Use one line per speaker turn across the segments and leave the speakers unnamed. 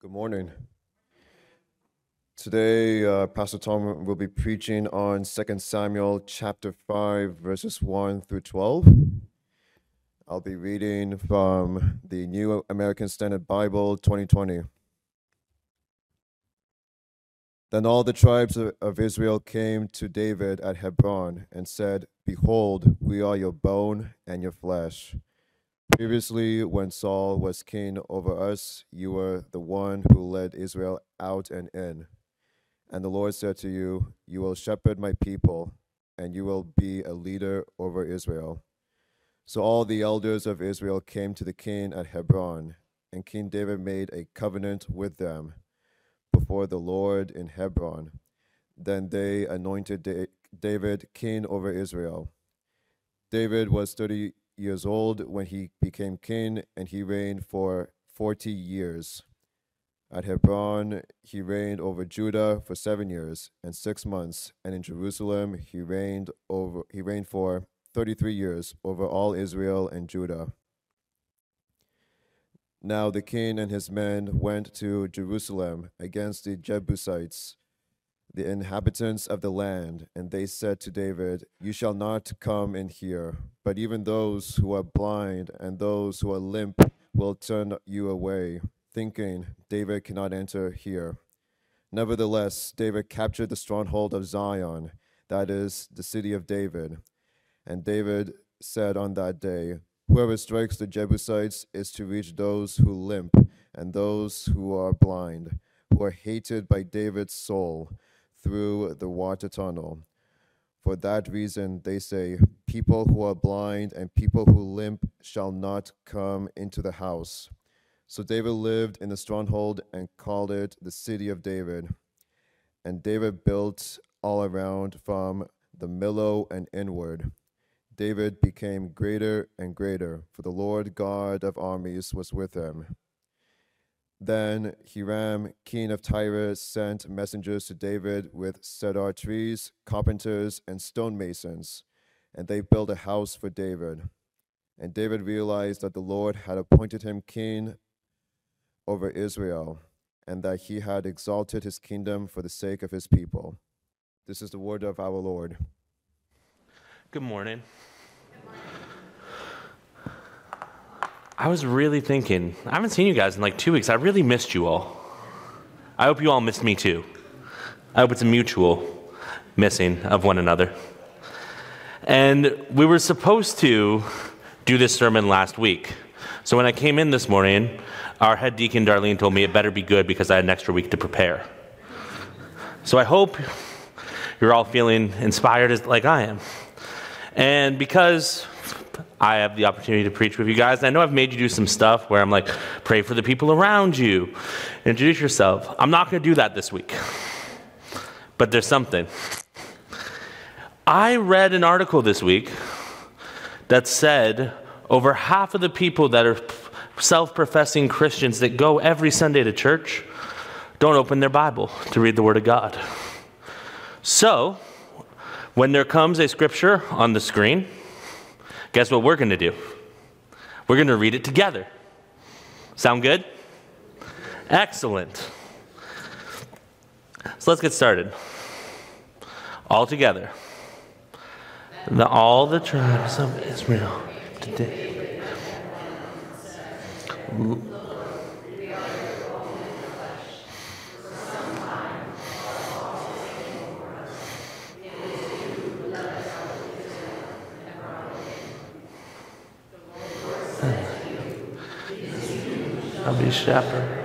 Good morning. Today, Pastor Tom will be preaching on 2 Samuel chapter 5, verses 1 through 12. I'll be reading from the New American Standard Bible 2020. Then all the tribes of Israel came to David at Hebron and said, "Behold, we are your bone and your flesh. Previously, when Saul was king over us, you were the one who led Israel out and in. And the Lord said to you, you will shepherd my people, and you will be a leader over Israel." So all the elders of Israel came to the king at Hebron, and King David made a covenant with them before the Lord in Hebron. Then they anointed David king over Israel. David was 30 years old when he became king, and he reigned for 40 years. At Hebron, he reigned over Judah for 7 years and 6 months, and in Jerusalem he reigned for 33 years over all Israel and Judah. Now the king and his men went to Jerusalem against the Jebusites, the inhabitants of the land, and they said to David, "You shall not come in here, but even those who are blind and those who are limp will turn you away," thinking, "David cannot enter here." Nevertheless, David captured the stronghold of Zion, that is, the city of David. And David said on that day, "Whoever strikes the Jebusites is to reach those who limp and those who are blind, who are hated by David's soul, through the water tunnel." For that reason, they say, "People who are blind and people who limp shall not come into the house." So David lived in the stronghold and called it the city of David. And David built all around from the Millo and inward. David became greater and greater, for the Lord God of armies was with him. Then Hiram, king of Tyre, sent messengers to David with cedar trees, carpenters, and stonemasons, and they built a house for David. And David realized that the Lord had appointed him king over Israel, and that he had exalted his kingdom for the sake of his people. This is the word of our Lord.
Good morning. I was really thinking, I haven't seen you guys in like 2 weeks. I really missed you all. I hope you all missed me too. I hope it's a mutual missing of one another. And we were supposed to do this sermon last week. So when I came in this morning, our head deacon, Darlene, told me it better be good because I had an extra week to prepare. So I hope you're all feeling inspired like I am. And because I have the opportunity to preach with you guys, I know I've made you do some stuff where I'm like, pray for the people around you, introduce yourself. I'm not going to do that this week. But there's something. I read an article this week that said over half of the people that are self-professing Christians that go every Sunday to church don't open their Bible to read the Word of God. So, when there comes a scripture on the screen, guess what we're going to do? We're going to read it together. Sound good? Excellent. So let's get started. All together. All the tribes of Israel today. I'll be shepherd.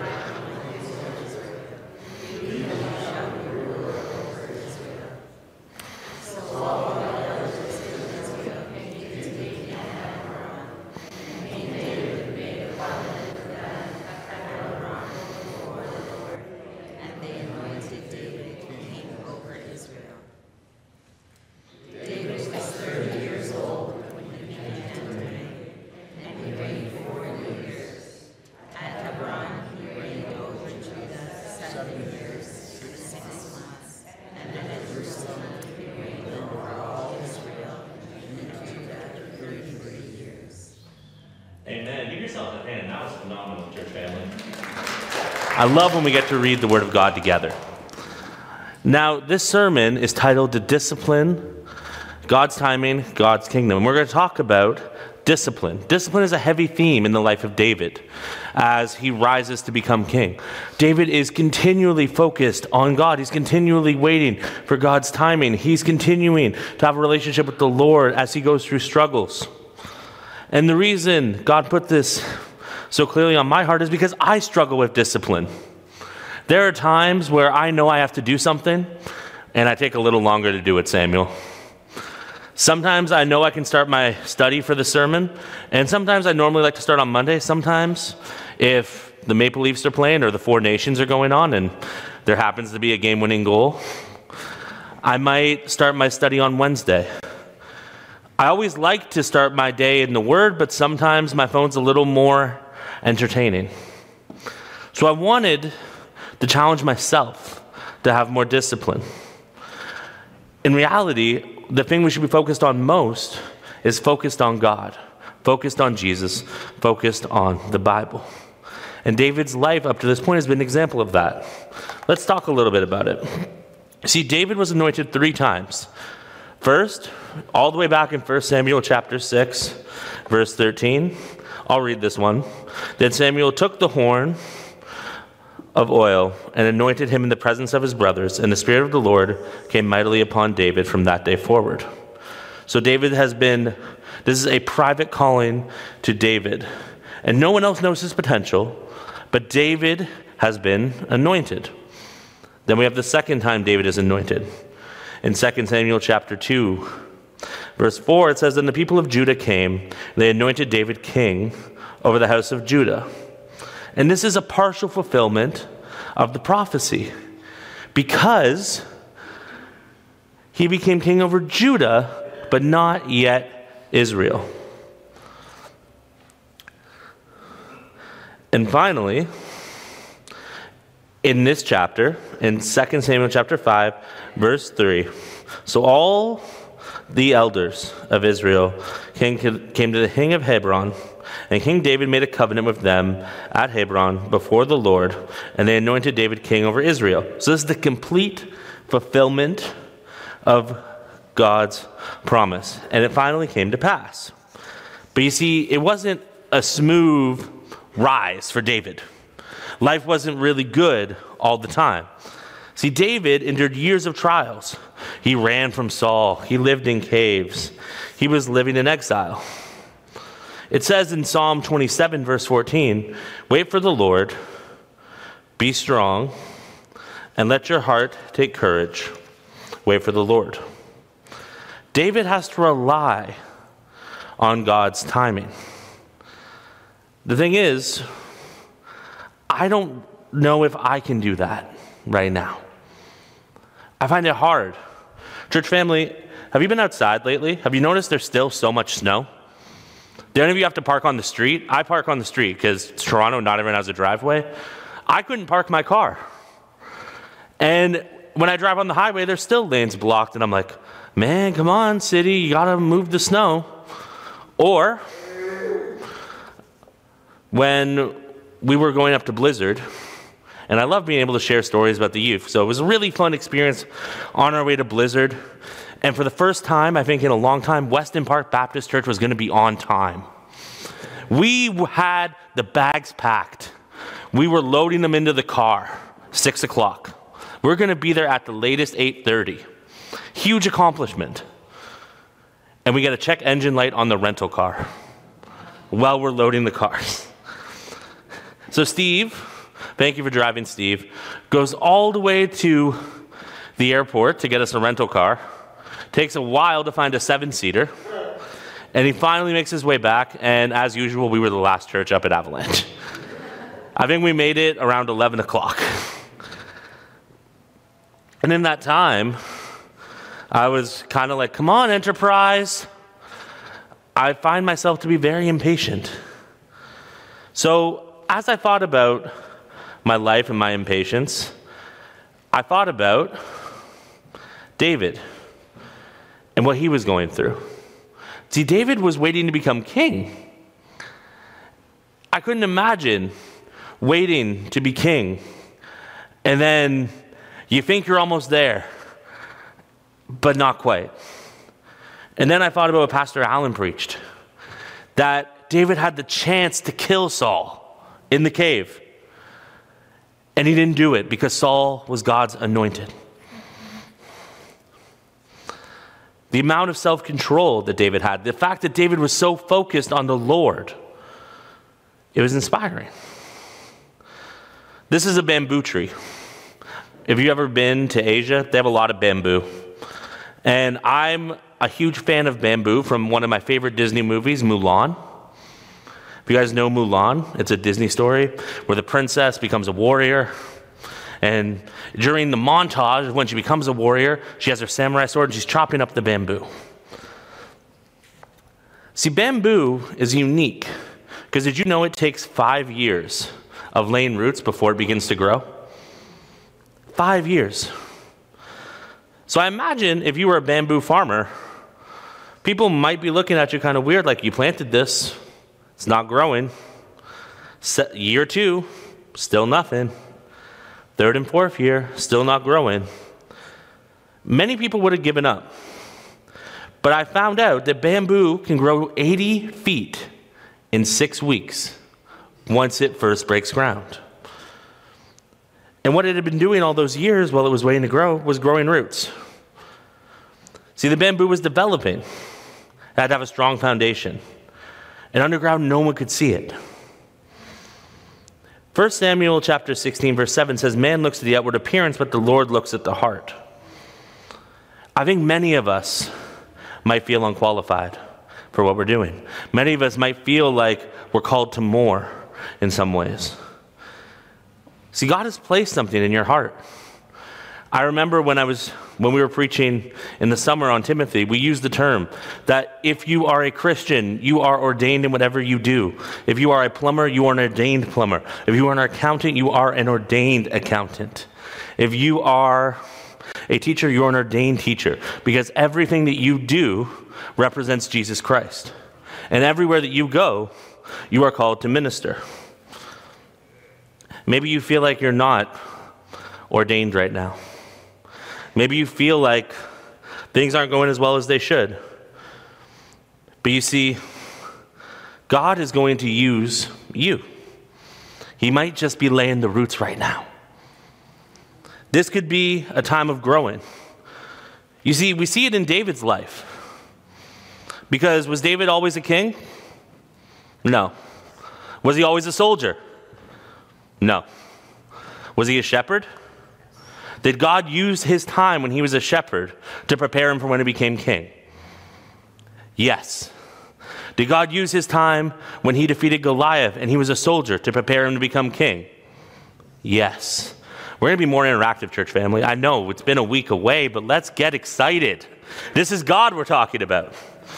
Amen. Give yourself a hand. That was phenomenal, church family. I love when we get to read the Word of God together. Now, this sermon is titled The Discipline, God's Timing, God's Kingdom. And we're going to talk about discipline. Discipline is a heavy theme in the life of David as he rises to become king. David is continually focused on God. He's continually waiting for God's timing. He's continuing to have a relationship with the Lord as he goes through struggles. And the reason God put this so clearly on my heart is because I struggle with discipline. There are times where I know I have to do something, and I take a little longer to do it, Samuel. Sometimes I know I can start my study for the sermon, and sometimes I normally like to start on Monday. Sometimes if the Maple Leafs are playing or the Four Nations are going on and there happens to be a game-winning goal, I might start my study on Wednesday. I always like to start my day in the Word, but sometimes my phone's a little more entertaining. So I wanted to challenge myself to have more discipline. In reality, the thing we should be focused on most is focused on God, focused on Jesus, focused on the Bible. And David's life up to this point has been an example of that. Let's talk a little bit about it. See, David was anointed 3 times. First, all the way back in 1 Samuel chapter 6, verse 13. I'll read this one. Then Samuel took the horn of oil and anointed him in the presence of his brothers, and the Spirit of the Lord came mightily upon David from that day forward. So David this is a private calling to David, and no one else knows his potential, but David has been anointed. Then we have the second time David is anointed. In 2 Samuel chapter 2, verse 4, it says, "Then the people of Judah came, and they anointed David king over the house of Judah." And this is a partial fulfillment of the prophecy because he became king over Judah, but not yet Israel. And finally, in this chapter, in 2 Samuel chapter 5, verse 3, so all the elders of Israel came to the king of Hebron, and King David made a covenant with them at Hebron before the Lord, and they anointed David king over Israel. So this is the complete fulfillment of God's promise, and it finally came to pass. But you see, it wasn't a smooth rise for David. Life wasn't really good all the time. See, David endured years of trials. He ran from Saul. He lived in caves. He was living in exile. It says in Psalm 27, verse 14, "Wait for the Lord, be strong, and let your heart take courage. Wait for the Lord." David has to rely on God's timing. The thing is, I don't know if I can do that right now. I find it hard. Church family, have you been outside lately? Have you noticed there's still so much snow? Do any of you have to park on the street? I park on the street because it's Toronto, not everyone has a driveway. I couldn't park my car. And when I drive on the highway, there's still lanes blocked, and I'm like, man, come on, city, you gotta move the snow. Or when we were going up to Blizzard, and I love being able to share stories about the youth. So it was a really fun experience on our way to Blizzard. And for the first time, I think in a long time, Weston Park Baptist Church was going to be on time. We had the bags packed. We were loading them into the car, 6 o'clock. We're going to be there at the latest 8:30. Huge accomplishment. And we got a check engine light on the rental car while we're loading the cars. So Steve, thank you for driving, Steve, goes all the way to the airport to get us a rental car. Takes a while to find a 7-seater. And he finally makes his way back. And as usual, we were the last church up at Avalanche. I think we made it around 11 o'clock. And in that time, I was kind of like, come on, Enterprise. I find myself to be very impatient. So as I thought about my life and my impatience, I thought about David and what he was going through. See, David was waiting to become king. I couldn't imagine waiting to be king. And then you think you're almost there, but not quite. And then I thought about what Pastor Allen preached, that David had the chance to kill Saul in the cave. And he didn't do it because Saul was God's anointed. The amount of self-control that David had, the fact that David was so focused on the Lord, it was inspiring. This is a bamboo tree. If you've ever been to Asia, they have a lot of bamboo. And I'm a huge fan of bamboo from one of my favorite Disney movies, Mulan. If you guys know Mulan, it's a Disney story where the princess becomes a warrior. And during the montage, when she becomes a warrior, she has her samurai sword and she's chopping up the bamboo. See, bamboo is unique because did you know it takes 5 years of laying roots before it begins to grow? 5 years. So I imagine if you were a bamboo farmer, people might be looking at you kind of weird, like you planted this, it's not growing. Year 2, still nothing. 3rd and 4th year, still not growing. Many people would have given up. But I found out that bamboo can grow 80 feet in 6 weeks once it first breaks ground. And what it had been doing all those years while it was waiting to grow was growing roots. See, the bamboo was developing. It had to have a strong foundation. And underground, no one could see it. 1 Samuel chapter 16, verse 7 says, man looks at the outward appearance, but the Lord looks at the heart. I think many of us might feel unqualified for what we're doing. Many of us might feel like we're called to more in some ways. See, God has placed something in your heart. I remember when we were preaching in the summer on Timothy, we used the term that if you are a Christian, you are ordained in whatever you do. If you are a plumber, you are an ordained plumber. If you are an accountant, you are an ordained accountant. If you are a teacher, you are an ordained teacher. Because everything that you do represents Jesus Christ. And everywhere that you go, you are called to minister. Maybe you feel like you're not ordained right now. Maybe you feel like things aren't going as well as they should. But you see, God is going to use you. He might just be laying the roots right now. This could be a time of growing. You see, we see it in David's life. Because was David always a king? No. Was he always a soldier? No. Was he a shepherd? Did God use his time when he was a shepherd to prepare him for when he became king? Yes. Did God use his time when he defeated Goliath and he was a soldier to prepare him to become king? Yes. We're going to be more interactive, church family. I know it's been a week away, but let's get excited. This is God we're talking about.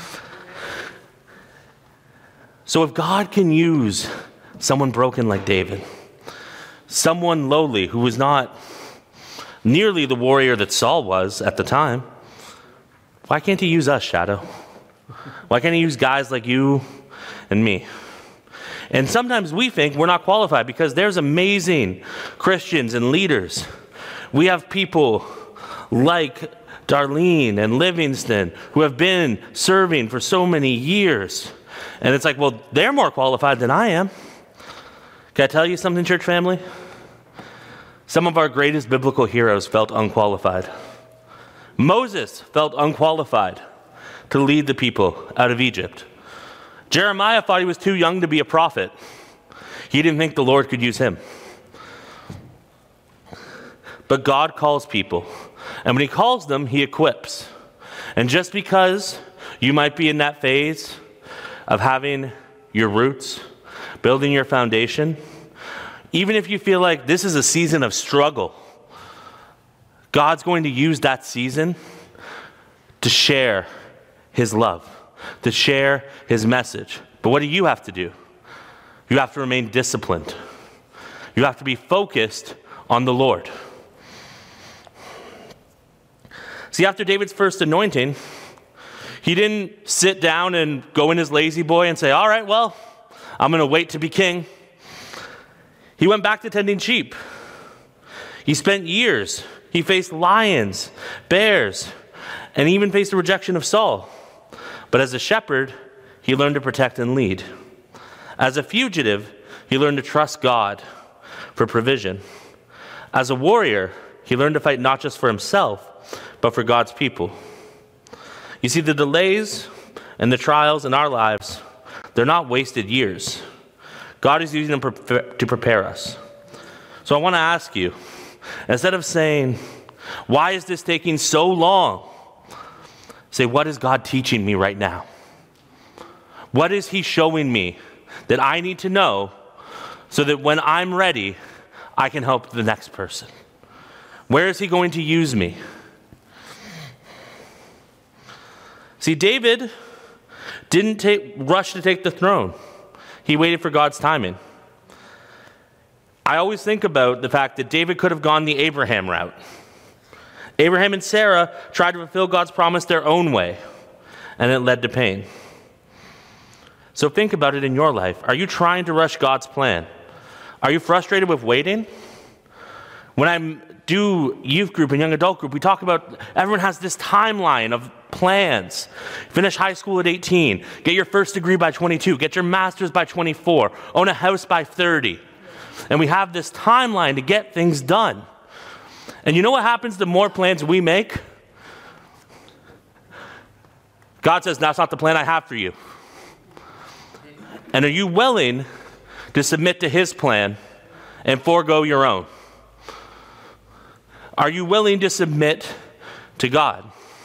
So if God can use someone broken like David, someone lowly who was not nearly the warrior that Saul was at the time, why can't he use us, Shadow? Why can't he use guys like you and me? And sometimes we think we're not qualified because there's amazing Christians and leaders. We have people like Darlene and Livingston who have been serving for so many years. And it's like, well, they're more qualified than I am. Can I tell you something, church family? Some of our greatest biblical heroes felt unqualified. Moses felt unqualified to lead the people out of Egypt. Jeremiah thought he was too young to be a prophet. He didn't think the Lord could use him. But God calls people. And when he calls them, he equips. And just because you might be in that phase of having your roots, building your foundation, even if you feel like this is a season of struggle, God's going to use that season to share his love, to share his message. But what do you have to do? You have to remain disciplined. You have to be focused on the Lord. See, after David's first anointing, he didn't sit down and go in his lazy boy and say, all right, well, I'm going to wait to be king. He went back to tending sheep. He spent years. He faced lions, bears, and even faced the rejection of Saul. But as a shepherd, he learned to protect and lead. As a fugitive, he learned to trust God for provision. As a warrior, he learned to fight not just for himself, but for God's people. You see, the delays and the trials in our lives, they're not wasted years. God is using them to prepare us. So I want to ask you, instead of saying, why is this taking so long? Say, what is God teaching me right now? What is he showing me that I need to know so that when I'm ready, I can help the next person? Where is he going to use me? See, David didn't rush to take the throne. He waited for God's timing. I always think about the fact that David could have gone the Abraham route. Abraham and Sarah tried to fulfill God's promise their own way, and it led to pain. So think about it in your life. Are you trying to rush God's plan? Are you frustrated with waiting? When I do youth group and young adult group, we talk about everyone has this timeline of plans. Finish high school at 18, get your first degree by 22, get your master's by 24, own a house by 30. And we have this timeline to get things done. And you know what happens the more plans we make? God says, that's not the plan I have for you. And are you willing to submit to his plan and forego your own? Are you willing to submit to God?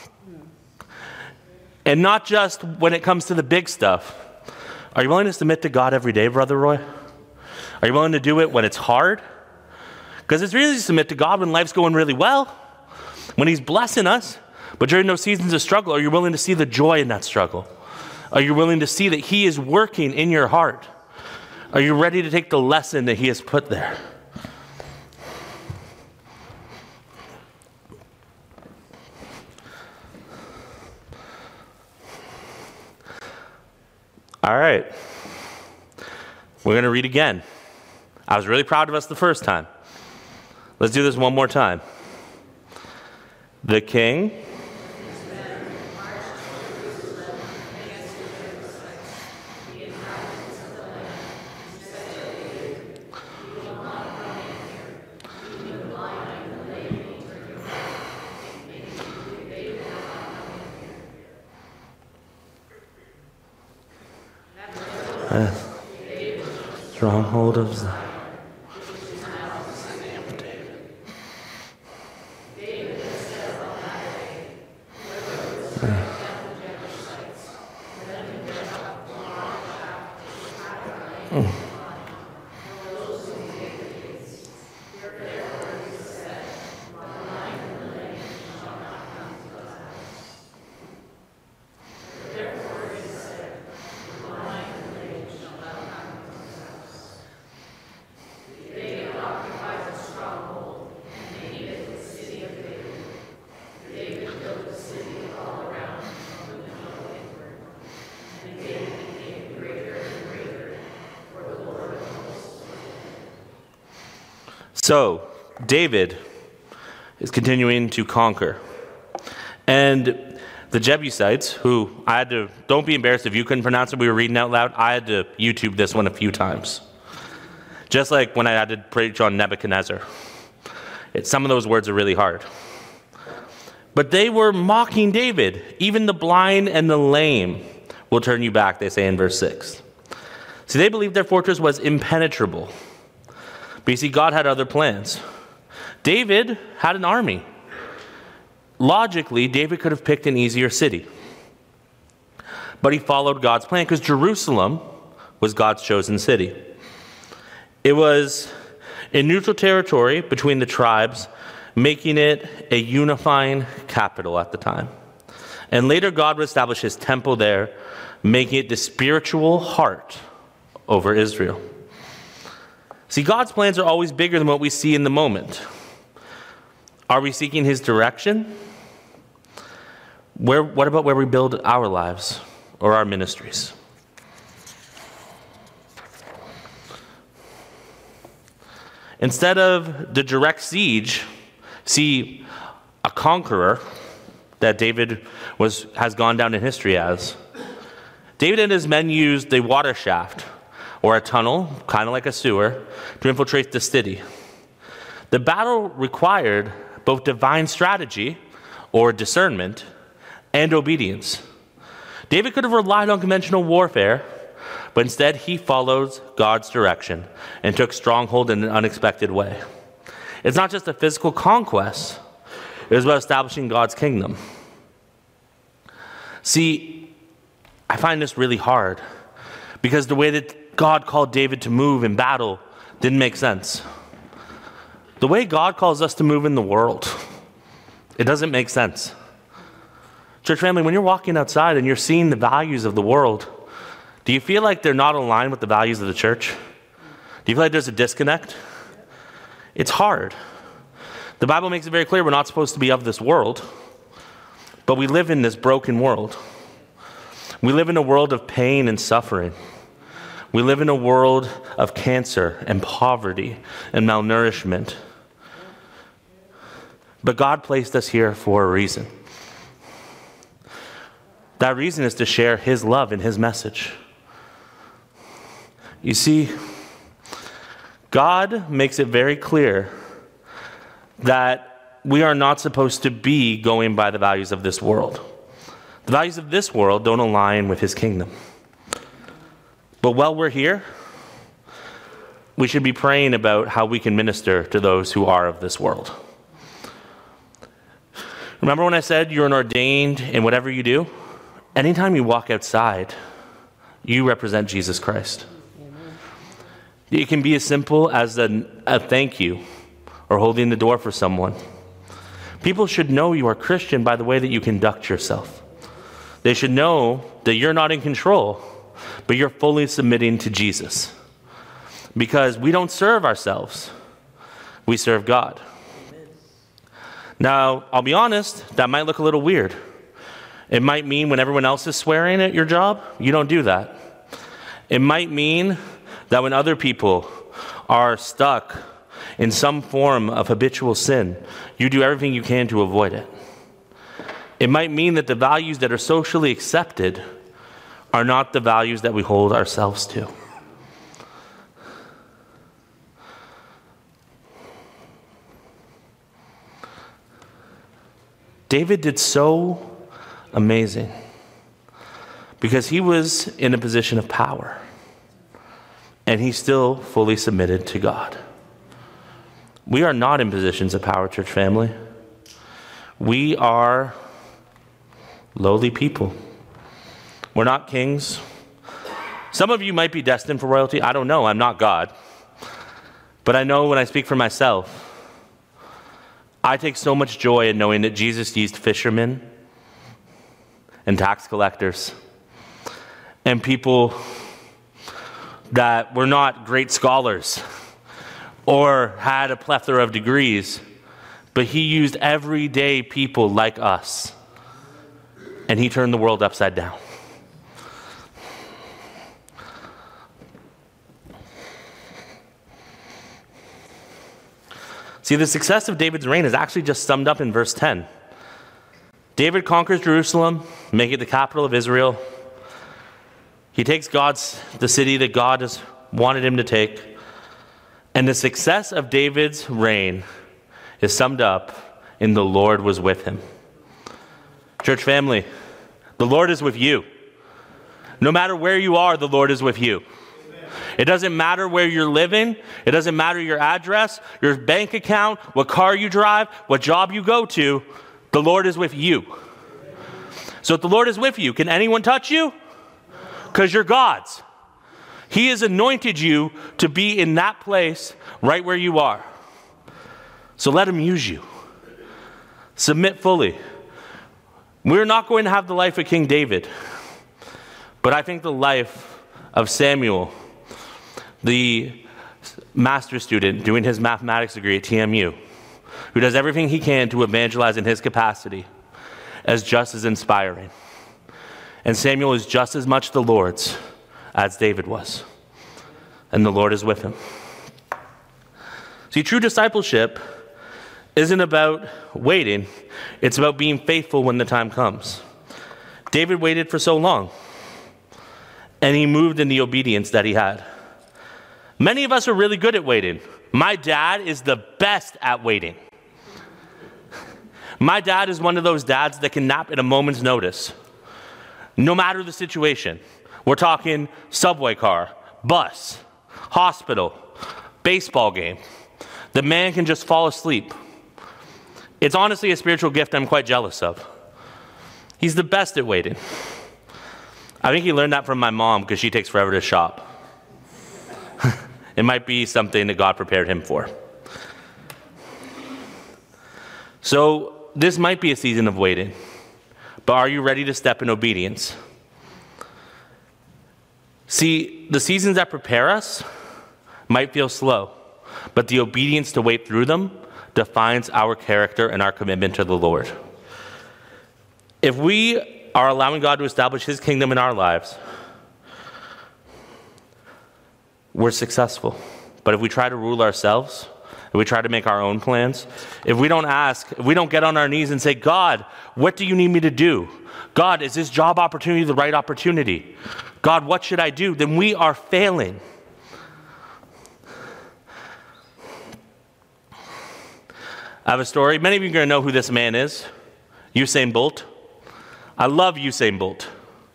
And not just when it comes to the big stuff. Are you willing to submit to God every day, Brother Roy? Are you willing to do it when it's hard? Because it's really to submit to God when life's going really well, when he's blessing us. But during those seasons of struggle, are you willing to see the joy in that struggle? Are you willing to see that he is working in your heart? Are you ready to take the lesson that he has put there? All right. We're going to read again. I was really proud of us the first time. Let's do this one more time. The king stronghold of Zion. So, David is continuing to conquer. And the Jebusites, who don't be embarrassed if you couldn't pronounce it, we were reading out loud, I had to YouTube this one a few times. Just like when I had to preach on Nebuchadnezzar. Some of those words are really hard. But they were mocking David. Even the blind and the lame will turn you back, they say in verse 6. See, they believed their fortress was impenetrable. But you see, God had other plans. David had an army. Logically, David could have picked an easier city. But he followed God's plan because Jerusalem was God's chosen city. It was in neutral territory between the tribes, making it a unifying capital at the time. And later God would establish his temple there, making it the spiritual heart over Israel. See, God's plans are always bigger than what we see in the moment. Are we seeking his direction? What about where we build our lives or our ministries? Instead of the direct siege, see a conqueror that David has gone down in history as. David and his men used a water shaft or a tunnel, kind of like a sewer, to infiltrate the city. The battle required both divine strategy or discernment and obedience. David could have relied on conventional warfare, but instead he followed God's direction and took stronghold in an unexpected way. It's not just a physical conquest, it was about establishing God's kingdom. See, I find this really hard because the way that God called David to move in battle didn't make sense. The way God calls us to move in the world, it doesn't make sense. Church family, when you're walking outside and you're seeing the values of the world, do you feel like they're not aligned with the values of the church? Do you feel like there's a disconnect? It's hard. The Bible makes it very clear we're not supposed to be of this world, but we live in this broken world. We live in a world of pain and suffering. We live in a world of cancer and poverty and malnourishment. But God placed us here for a reason. That reason is to share His love and His message. You see, God makes it very clear that we are not supposed to be going by the values of this world. The values of this world don't align with His kingdom. But while we're here, we should be praying about how we can minister to those who are of this world. Remember when I said you're an ordained in whatever you do? Anytime you walk outside, you represent Jesus Christ. It can be as simple as a thank you or holding the door for someone. People should know you are Christian by the way that you conduct yourself. They should know that you're not in control, but you're fully submitting to Jesus. Because we don't serve ourselves, we serve God. Now, I'll be honest, that might look a little weird. It might mean when everyone else is swearing at your job, you don't do that. It might mean that when other people are stuck in some form of habitual sin, you do everything you can to avoid it. It might mean that the values that are socially accepted are not the values that we hold ourselves to. David did so amazing because he was in a position of power and he still fully submitted to God. We are not in positions of power, church family. We are lowly people. We're not kings. Some of you might be destined for royalty. I don't know. I'm not God. But I know when I speak for myself, I take so much joy in knowing that Jesus used fishermen and tax collectors and people that were not great scholars or had a plethora of degrees, but he used everyday people like us, and he turned the world upside down. See, the success of David's reign is actually just summed up in verse 10. David conquers Jerusalem, making it the capital of Israel. He takes the city that God has wanted him to take. And the success of David's reign is summed up in the Lord was with him. Church family, the Lord is with you. No matter where you are, the Lord is with you. It doesn't matter where you're living. It doesn't matter your address, your bank account, what car you drive, what job you go to. The Lord is with you. So if the Lord is with you, can anyone touch you? Because you're God's. He has anointed you to be in that place right where you are. So let him use you. Submit fully. We're not going to have the life of King David, but I think the life of Samuel, the master's student doing his mathematics degree at TMU, who does everything he can to evangelize in his capacity, as just as inspiring. And Samuel is just as much the Lord's as David was. And the Lord is with him. See, true discipleship isn't about waiting. It's about being faithful when the time comes. David waited for so long, and he moved in the obedience that he had. Many of us are really good at waiting. My dad is the best at waiting. My dad is one of those dads that can nap at a moment's notice, no matter the situation. We're talking subway car, bus, hospital, baseball game. The man can just fall asleep. It's honestly a spiritual gift I'm quite jealous of. He's the best at waiting. I think he learned that from my mom because she takes forever to shop. It might be something that God prepared him for. So this might be a season of waiting, but are you ready to step in obedience? See, the seasons that prepare us might feel slow, but the obedience to wait through them defines our character and our commitment to the Lord. If we are allowing God to establish his kingdom in our lives, we're successful. But if we try to rule ourselves, if we try to make our own plans, if we don't ask, if we don't get on our knees and say, God, what do you need me to do? God, is this job opportunity the right opportunity? God, what should I do? Then we are failing. I have a story. Many of you are going to know who this man is. Usain Bolt. I love Usain Bolt.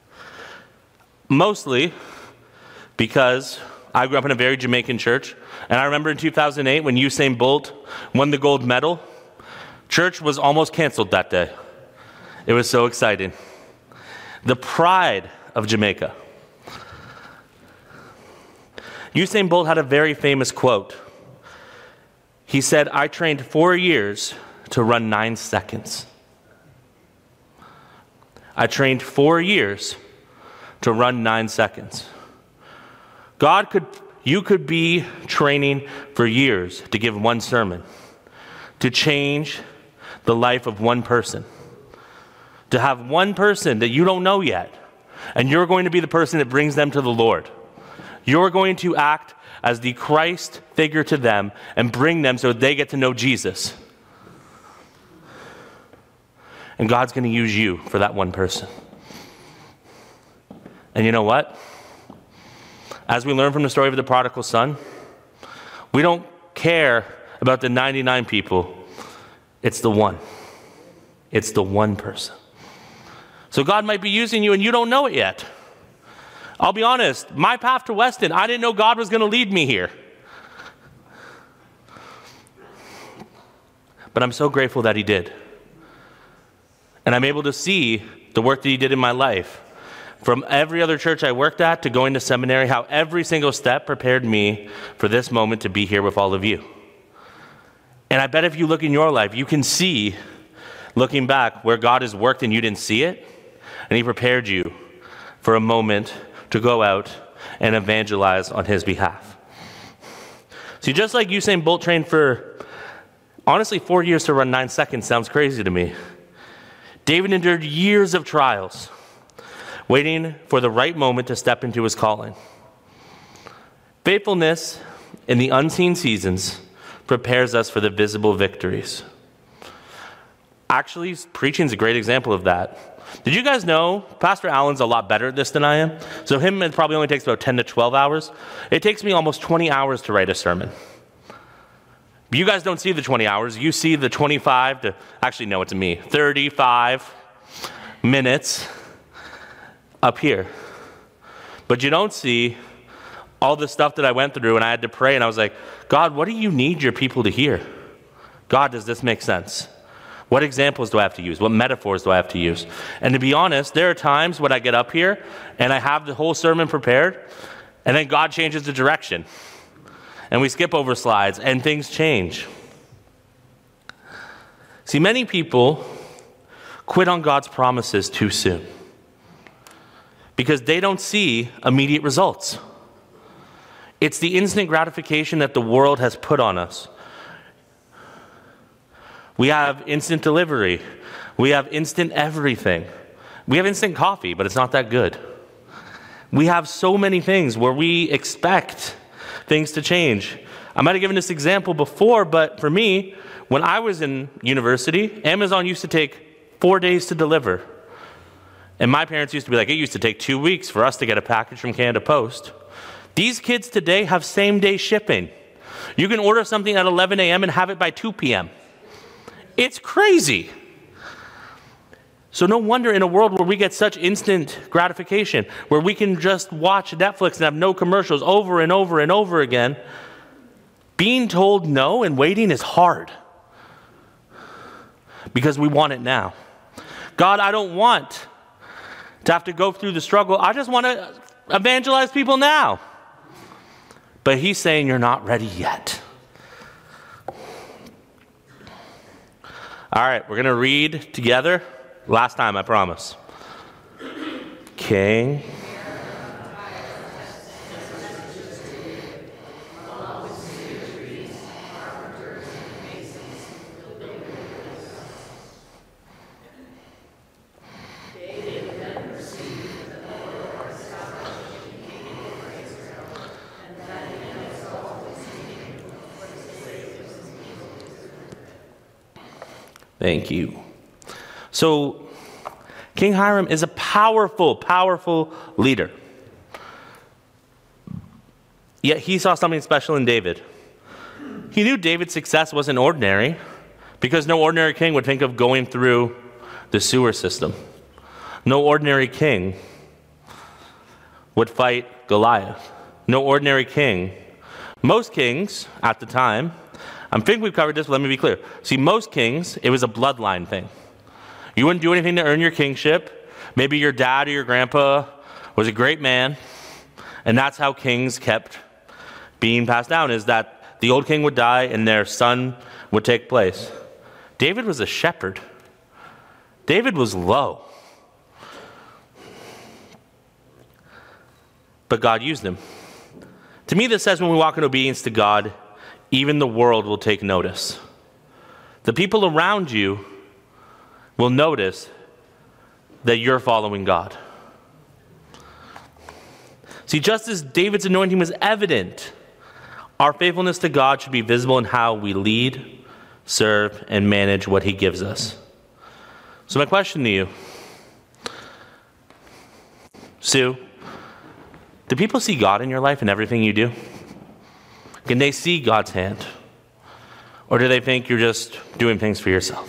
Mostly because I grew up in a very Jamaican church, and I remember in 2008 when Usain Bolt won the gold medal, church was almost canceled that day. It was so exciting. The pride of Jamaica. Usain Bolt had a very famous quote. He said, I trained 4 years to run 9 seconds. I trained 4 years to run 9 seconds. You could be training for years to give one sermon, to change the life of one person, to have one person that you don't know yet, and you're going to be the person that brings them to the Lord. You're going to act as the Christ figure to them and bring them so they get to know Jesus. And God's going to use you for that one person. And you know what? As we learn from the story of the prodigal son, we don't care about the 99 people. It's the one. It's the one person. So God might be using you and you don't know it yet. I'll be honest, my path to Weston, I didn't know God was going to lead me here. But I'm so grateful that he did. And I'm able to see the work that he did in my life. From every other church I worked at to going to seminary, how every single step prepared me for this moment to be here with all of you. And I bet if you look in your life, you can see, looking back, where God has worked and you didn't see it, and he prepared you for a moment to go out and evangelize on his behalf. See, just like Usain Bolt trained for, honestly, 4 years to run 9 seconds sounds crazy to me. David endured years of trials, waiting for the right moment to step into his calling. Faithfulness in the unseen seasons prepares us for the visible victories. Actually, preaching is a great example of that. Did you guys know Pastor Allen's a lot better at this than I am? So it probably only takes about 10 to 12 hours. It takes me almost 20 hours to write a sermon. But you guys don't see the 20 hours. You see the 25 to, actually no, it's me, 35 minutes up here. But you don't see all the stuff that I went through, and I had to pray, and I was like, God, what do you need your people to hear? God, does this make sense? What examples do I have to use? What metaphors do I have to use? And to be honest, there are times when I get up here and I have the whole sermon prepared, and then God changes the direction. And we skip over slides, and things change. See, many people quit on God's promises too soon because they don't see immediate results. It's the instant gratification that the world has put on us. We have instant delivery. We have instant everything. We have instant coffee, but it's not that good. We have so many things where we expect things to change. I might have given this example before, but for me, when I was in university, Amazon used to take 4 days to deliver. And my parents used to be like, it used to take 2 weeks for us to get a package from Canada Post. These kids today have same-day shipping. You can order something at 11 a.m. and have it by 2 p.m. It's crazy. So no wonder in a world where we get such instant gratification, where we can just watch Netflix and have no commercials over and over and over again, being told no and waiting is hard because we want it now. God, I don't want to have to go through the struggle. I just want to evangelize people now. But he's saying you're not ready yet. All right, we're going to read together. Last time, I promise. King. Thank you. So, King Hiram is a powerful, powerful leader. Yet he saw something special in David. He knew David's success wasn't ordinary because no ordinary king would think of going through the sewer system. No ordinary king would fight Goliath. No ordinary king. Most kings at the time, I think we've covered this, but let me be clear. See, most kings, it was a bloodline thing. You wouldn't do anything to earn your kingship. Maybe your dad or your grandpa was a great man, and that's how kings kept being passed down, is that the old king would die and their son would take place. David was a shepherd. David was low. But God used him. To me, this says when we walk in obedience to God, even the world will take notice. The people around you will notice that you're following God. See, just as David's anointing was evident, our faithfulness to God should be visible in how we lead, serve, and manage what he gives us. So my question to you, Sue, do people see God in your life and everything you do? Can they see God's hand? Or do they think you're just doing things for yourself?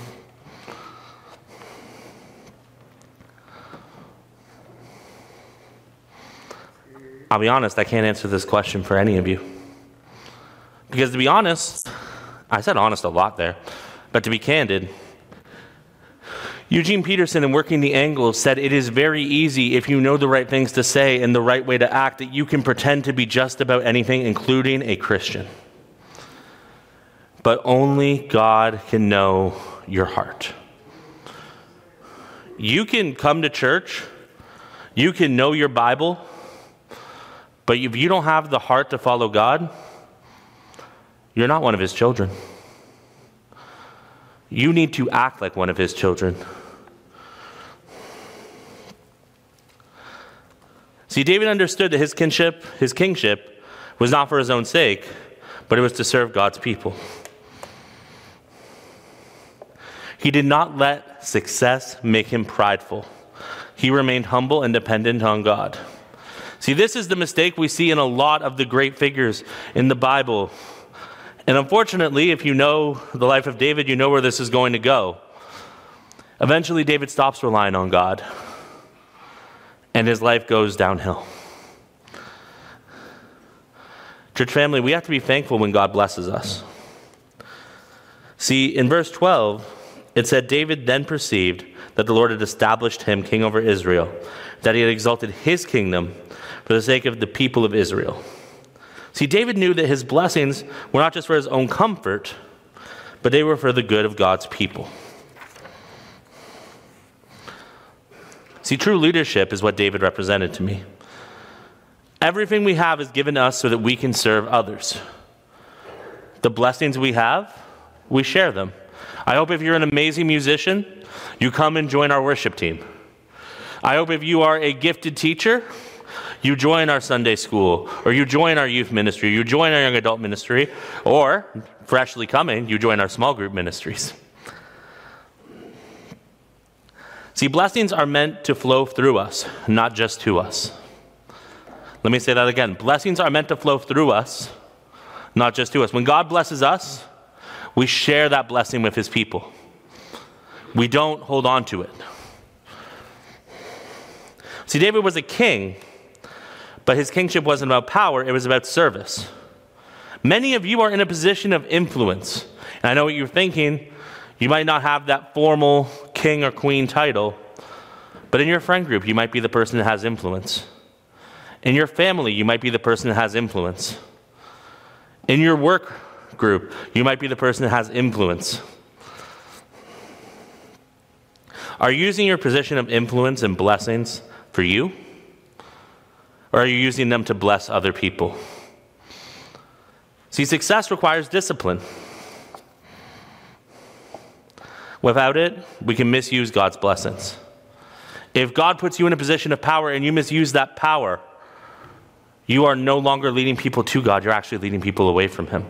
I'll be honest, I can't answer this question for any of you. Because to be honest, I said honest a lot there, but to be candid, Eugene Peterson in Working the Angles said it is very easy if you know the right things to say and the right way to act that you can pretend to be just about anything, including a Christian. But only God can know your heart. You can come to church, you can know your Bible, but if you don't have the heart to follow God, you're not one of his children. You need to act like one of his children. See, David understood that his kingship was not for his own sake, but it was to serve God's people. He did not let success make him prideful. He remained humble and dependent on God. See, this is the mistake we see in a lot of the great figures in the Bible. And unfortunately, if you know the life of David, you know where this is going to go. Eventually, David stops relying on God, and his life goes downhill. Church family, we have to be thankful when God blesses us. See, in verse 12, it said, David then perceived that the Lord had established him king over Israel, that he had exalted his kingdom for the sake of the people of Israel. See, David knew that his blessings were not just for his own comfort, but they were for the good of God's people. See, true leadership is what David represented to me. Everything we have is given us so that we can serve others. The blessings we have, we share them. I hope if you're an amazing musician, you come and join our worship team. I hope if you are a gifted teacher, You join our Sunday school, or you join our youth ministry, you join our young adult ministry, or, freshly coming, you join our small group ministries. See, blessings are meant to flow through us, not just to us. Let me say that again. Blessings are meant to flow through us, not just to us. When God blesses us, we share that blessing with his people. We don't hold on to it. See, David was a king, but his kingship wasn't about power, it was about service. Many of you are in a position of influence. And I know what you're thinking. You might not have that formal king or queen title, but in your friend group, you might be the person that has influence. In your family, you might be the person that has influence. In your work group, you might be the person that has influence. Are you using your position of influence and blessings for you? Or are you using them to bless other people? See, success requires discipline. Without it, we can misuse God's blessings. If God puts you in a position of power and you misuse that power, you are no longer leading people to God, you're actually leading people away from him.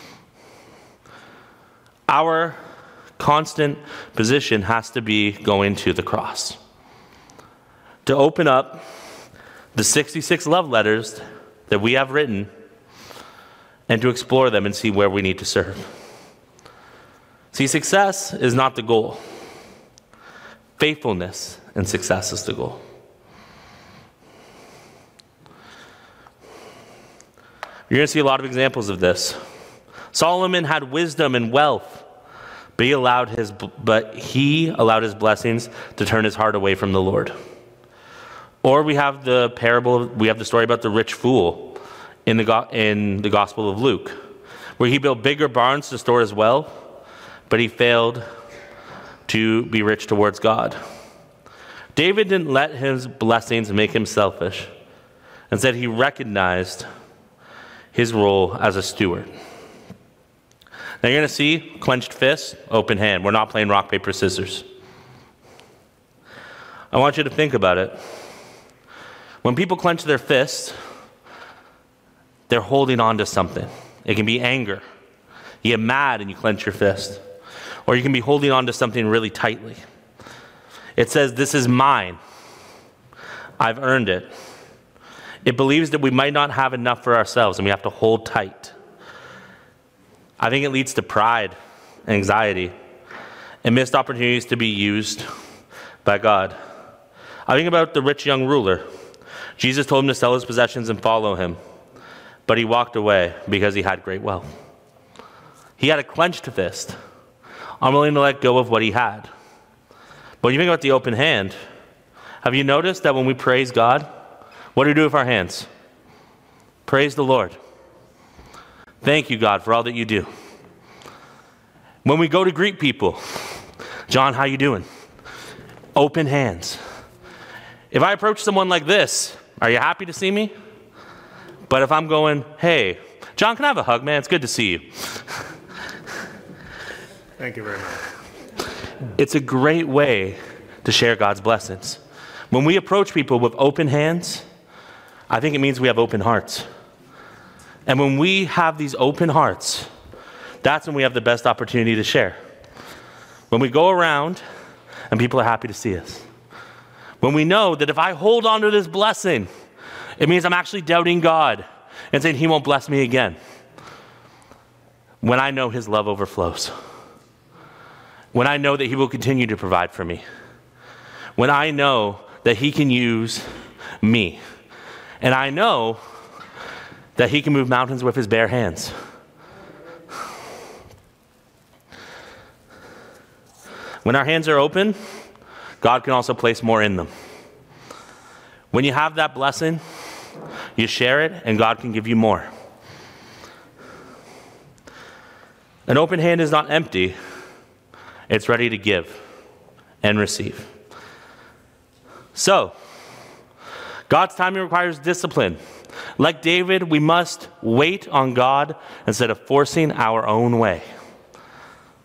Our constant position has to be going to the cross. To open up the 66 love letters that we have written and to explore them and see where we need to serve. See, success is not the goal. Faithfulness and success is the goal. You're going to see a lot of examples of this. Solomon had wisdom and wealth, but he allowed his blessings to turn his heart away from the Lord. Or we have the story about the rich fool in the Gospel of Luke, where he built bigger barns to store his wealth, but he failed to be rich towards God. David didn't let his blessings make him selfish. Instead, he recognized his role as a steward. Now you're going to see clenched fist, open hand. We're not playing rock, paper, scissors. I want you to think about it. When people clench their fists, they're holding on to something. It can be anger. You get mad and you clench your fist. Or you can be holding on to something really tightly. It says, "This is mine. I've earned it." It believes that we might not have enough for ourselves and we have to hold tight. I think it leads to pride, anxiety, and missed opportunities to be used by God. I think about the rich young ruler. Jesus told him to sell his possessions and follow him, but he walked away because he had great wealth. He had a clenched fist, unwilling to let go of what he had. But when you think about the open hand, have you noticed that when we praise God, what do we do with our hands? Praise the Lord. Thank you, God, for all that you do. When we go to greet people, "John, how you doing?" Open hands. If I approach someone like this, "Are you happy to see me?" But if I'm going, "Hey, John, can I have a hug, man? It's good to see you."
Thank you very much.
It's a great way to share God's blessings. When we approach people with open hands, I think it means we have open hearts. And when we have these open hearts, that's when we have the best opportunity to share. When we go around and people are happy to see us. When we know that if I hold on to this blessing, it means I'm actually doubting God and saying he won't bless me again. When I know his love overflows. When I know that he will continue to provide for me. When I know that he can use me. And I know that he can move mountains with his bare hands. When our hands are open, God can also place more in them. When you have that blessing, you share it, and God can give you more. An open hand is not empty. It's ready to give and receive. So, God's timing requires discipline. Like David, we must wait on God instead of forcing our own way.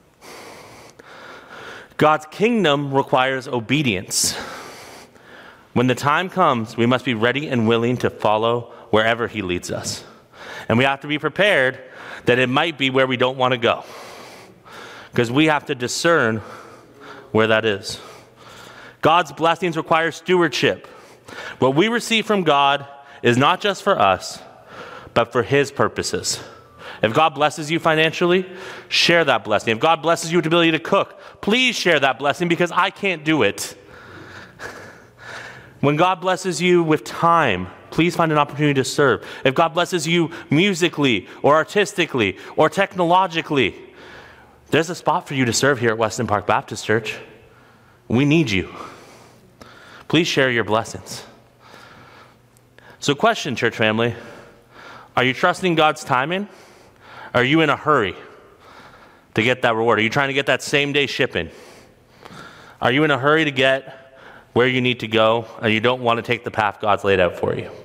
God's kingdom requires obedience. When the time comes, we must be ready and willing to follow wherever he leads us. And we have to be prepared that it might be where we don't want to go, because we have to discern where that is. God's blessings require stewardship. What we receive from God is not just for us, but for his purposes. If God blesses you financially, share that blessing. If God blesses you with the ability to cook, please share that blessing, because I can't do it. When God blesses you with time, please find an opportunity to serve. If God blesses you musically or artistically or technologically, there's a spot for you to serve here at Weston Park Baptist Church. We need you. Please share your blessings. So question, church family, are you trusting God's timing? Are you in a hurry to get that reward? Are you trying to get that same day shipping? Are you in a hurry to get where you need to go, and you don't want to take the path God's laid out for you?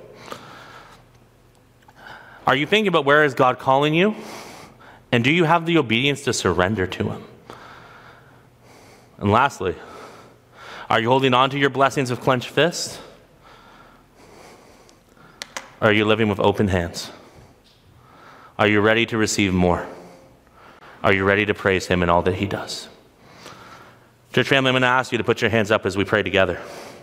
Are you thinking about where is God calling you? And do you have the obedience to surrender to him? And lastly, are you holding on to your blessings with clenched fists? Or are you living with open hands? Are you ready to receive more? Are you ready to praise him in all that he does? Church family, I'm going to ask you to put your hands up as we pray together.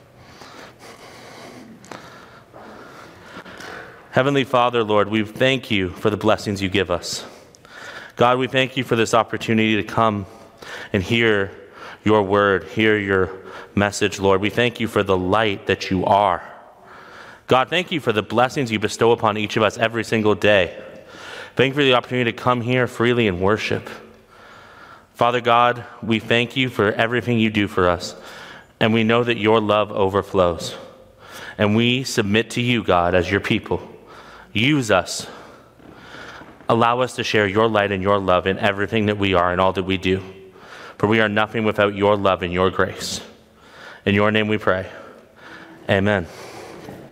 Heavenly Father, Lord, we thank you for the blessings you give us. God, we thank you for this opportunity to come and hear your word, hear your message, Lord. We thank you for the light that you are. God, thank you for the blessings you bestow upon each of us every single day. Thank you for the opportunity to come here freely and worship. Father God, we thank you for everything you do for us, and we know that your love overflows. And we submit to you, God, as your people. Use us. Allow us to share your light and your love in everything that we are and all that we do. For we are nothing without your love and your grace. In your name we pray. Amen.